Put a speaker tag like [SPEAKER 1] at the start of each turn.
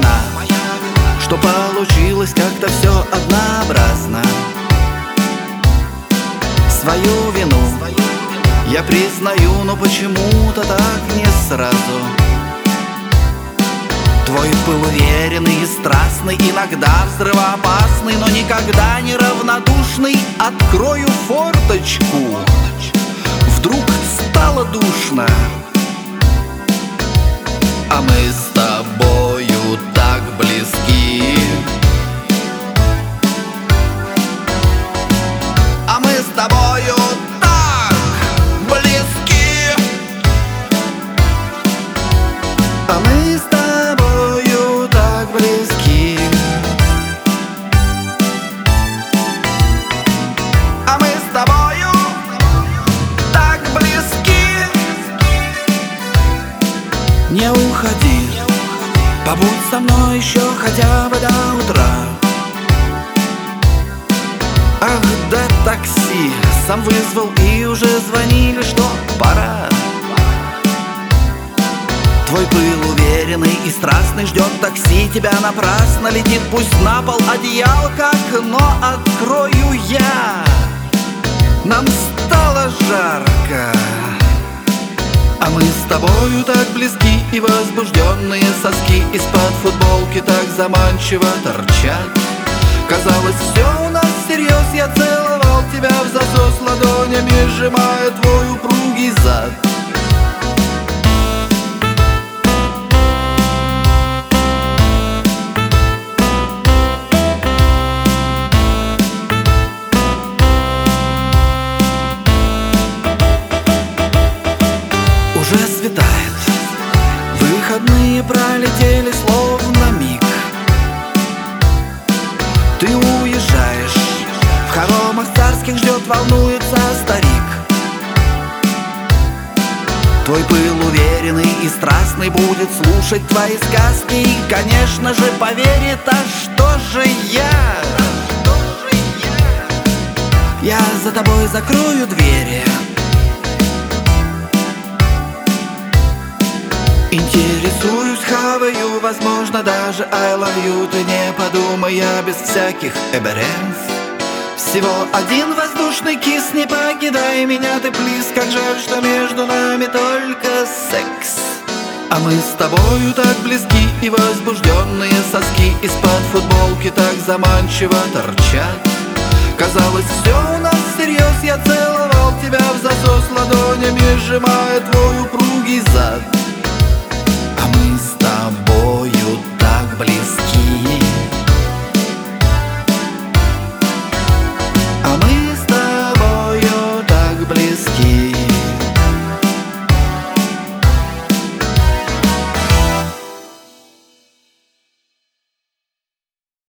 [SPEAKER 1] что получилось как-то все однообразно. Свою вину я признаю, но почему-то так не сразу. Твой пыл уверенный и страстный, иногда взрывоопасный, но никогда не равнодушный. Открою форточку, вдруг стало душно, а мы с тобою так близки. А мы с тобою так близки. А мы с тобою так близки. А мы с тобою так близки. Не уходи, побудь со мной еще хотя бы до утра. Ах, да такси сам вызвал и уже звонили, что пора. Твой пыл уверенный и страстный ждет такси, тебя напрасно летит, пусть на пол одеялко, окно открою я. Нам стало жарко, а мы с тобою так близки, и возбужденные соски из-под футболки так заманчиво торчат. Казалось, все у нас всерьез, я целовал тебя в засос ладонями, сжимая твой упругий зад. Уже светает, выходные пролетели словно миг. Ты уезжаешь, в хоромах царских ждет, волнуется старик. Твой пыл уверенный и страстный будет слушать твои сказки и, конечно же, поверит, а что же я? Я за тобой закрою двери. Интересуюсь, хаваю, возможно, даже I love you. Ты не подумай, я без всяких эберенс. Всего один воздушный кис, не покидай меня, ты плиз. Как жаль, что между нами только секс. А мы с тобою так близки, и возбужденные соски из-под футболки так заманчиво торчат. Казалось, все у нас всерьез, я целовал тебя в засос ладонями, сжимая твой упругий зад.